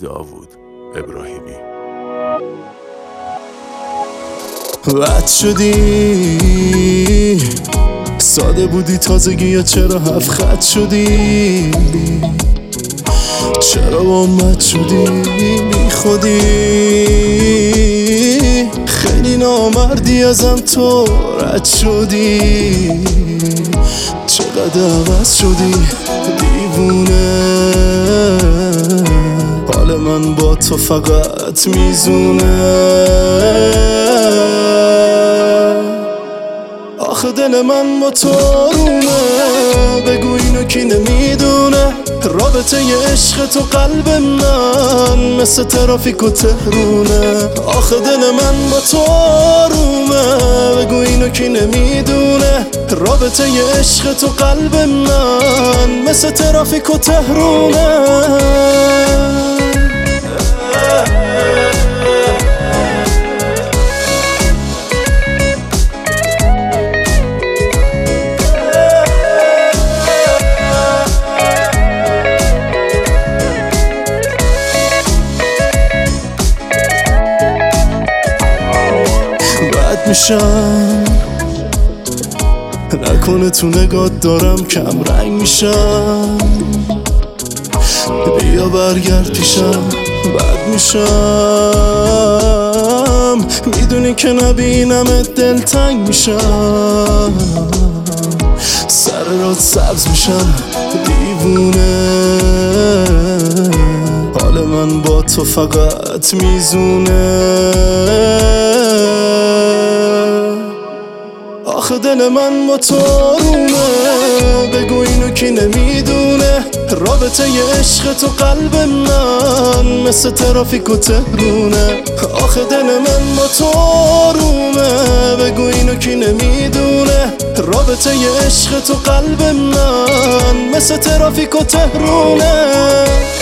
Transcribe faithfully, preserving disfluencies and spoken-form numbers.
داوود ابراهیمی. رد شدی ساده بودی تازگی یا چرا هفت خط شدی؟ چرا با مد شدی بی خودی؟ خیلی نامردی ازم تو رد شدی. چقدر عوض شدی دیوونه، حال من با تو فقط میزونه. آخه دل من با تو رونه، بگو اینو کی نمیدونه. رابطه ی عشق تو قلب من مثل ترافیک و تهرونه. آخه دل من با تو رومه، بگو اینو کی نمیدونه. رابطه ی عشق تو قلب من مثل ترافیک و تهرونه. میشم نکنه تو نگات دارم کم رنگ میشم. بیا برگرد پیشم بد میشم. میدونی که نبینمت دلتنگ میشم. سر رات سبز میشم دیوونه، حال من با تو فقط میزونه. آخه دل من با تو رومه، بگو اینو کی نمیدونه. رابطه ی عشق تو قلب من مثل ترافیک و تهرونه. آخه دل من با تو رومه، بگو اینو کی نمیدونه. رابطه ی عشق تو قلب من مثل ترافیک و تهرونه.